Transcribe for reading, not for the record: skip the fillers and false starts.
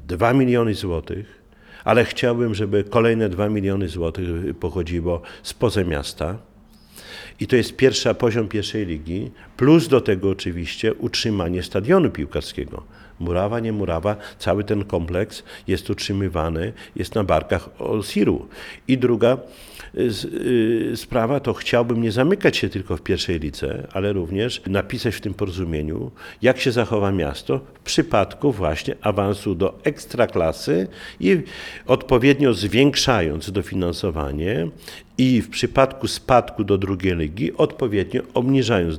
2 miliony złotych, ale chciałbym, żeby kolejne 2 miliony złotych pochodziło spoza miasta. I to jest poziom pierwszej ligi, plus do tego oczywiście utrzymanie stadionu piłkarskiego. Murawa, nie murawa, cały ten kompleks jest utrzymywany, jest na barkach OSIR-u. I druga sprawa, to chciałbym nie zamykać się tylko w pierwszej lidze, ale również napisać w tym porozumieniu, jak się zachowa miasto w przypadku właśnie awansu do ekstraklasy i odpowiednio zwiększając dofinansowanie i w przypadku spadku do drugiej ligi odpowiednio obniżając